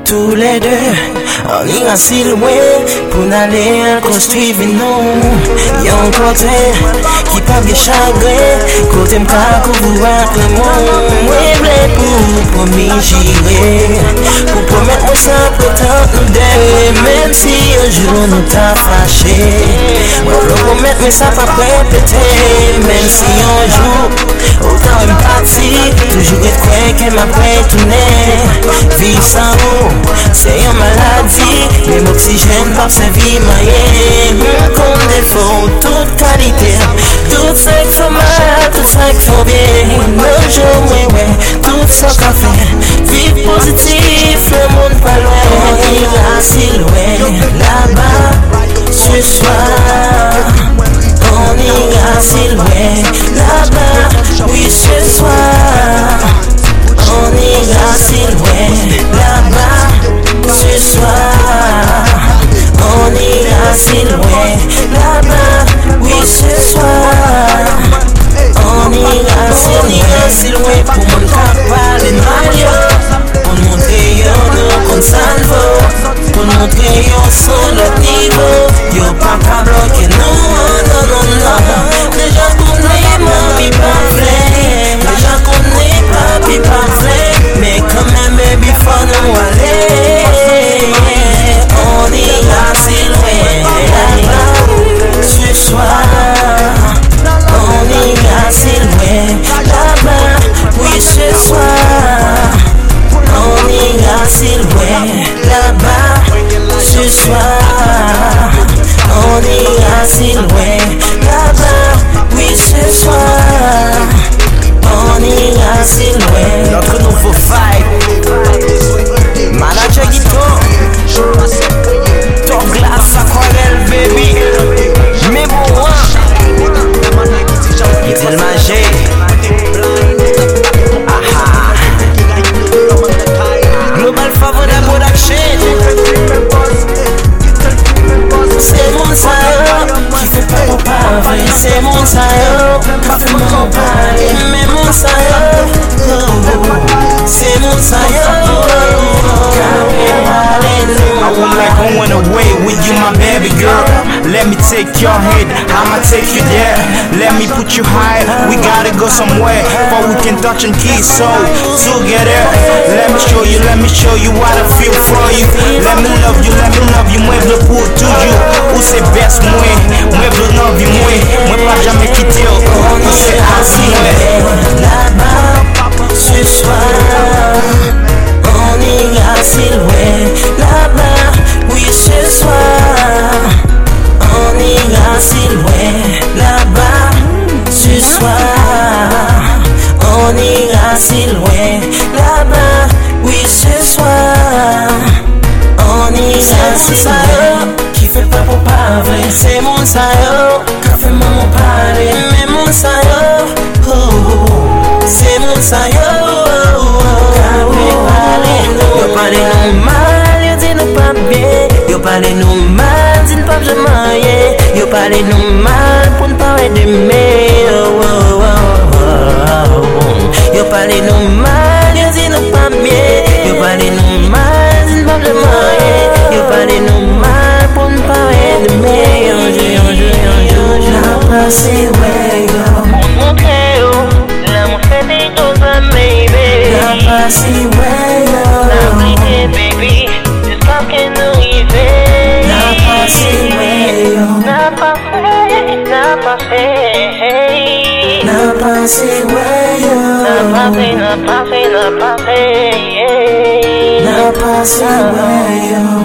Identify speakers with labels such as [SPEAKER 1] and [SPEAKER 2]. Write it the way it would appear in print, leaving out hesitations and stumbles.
[SPEAKER 1] tous les deux, on ira si loin pour n'aller construire nous. Y'a un côté qui pas de chagrin, côté m'ka couvrir le monde. Moi blé pour m'y girer, pour promettre moi ça pour tant nous deux. Même si un jour nous t'a fâché, moi le promettre mais ça pas répéter. Même si un jour autant une partie, toujours être quoi qu'elle m'a tourner. Vivre sans eau, c'est une maladie, même oxygène pas servi moyen. Comme défaut, toute qualité, tout ça qu'il faut mal, tout ça qu'il faut bien. Le jour, ouais, tout ça qu'a fait. Vivre positif, le monde pas loin. On ira si loin, là-bas, ce soir. On ira si loin, là-bas, oui, ce soir. On ira si loin, là-bas, ce soir. On ira si loin, là-bas, oui, ce soir. On ira si loin pour mon capable et mal. Pour montrer yon comme salvo, pour montrer yon sur le niveau. Yo pas qu'à bloquer, non. Déjà qu'on est mami parfait, déjà qu'on est papi parfait, mais quand même baby faut nous aller. On ira si loin, là-bas, ce soir. On ira si loin, là-bas, oui ce soir. On ira si loin, là-bas, ce soir. On ira si loin, là-bas, oui ce soir. On ira si loin. Notre nouveau vibe, Manager Guitar, Top Glass Aquarelle baby. Mais bon moi Little Magic. Global Favor Production. C'est mon saillot qui fait pas mon pavé. C'est mon saillot qui fait mon pavé. Mais mon saillot, c'est mon saillot.
[SPEAKER 2] I won't like going away with you, my baby girl. Let me take your head, I'ma take you there. Let me put you high, we gotta go somewhere, but we can touch and kiss, so together. Let me show you what I feel for you. Let me love you, moi je pour toujours. Ou c'est best moi je love you, moi pas jamais quitter. Ou c'est assis
[SPEAKER 1] là-bas, ce soir. On ira si loin, là-bas, oui ce soir. On ira si loin, là-bas, ce soir. On ira si loin, là-bas, oui ce soir. On ira si loin, qui fait pas pour pas vrai. C'est mon saillot, qui fait mon parler. Mais mon saillot, c'est mon saillot. Yo parle nous mal, yo dit nous pas bien. Yo parle nous mal, dit nous pas jamais. Yo parle nous mal pour ne pas aimer. Yo parle nous mal, yo dit nous pas bien. Yo parle nous mal, dit nous pas jamais. Yo parle nous mal pour ne pas aimer. La passe ouais yo. Montrer yo, l'amour fait des choses à baby. La passe ouais yo. Baby, just how can you even? N'a passé, ouais, n'a pas fait, n'a pas fait, n'a passé, ouais, n'a pas fait, n'a pas fait, n'a pas fait, n'a passé, ouais.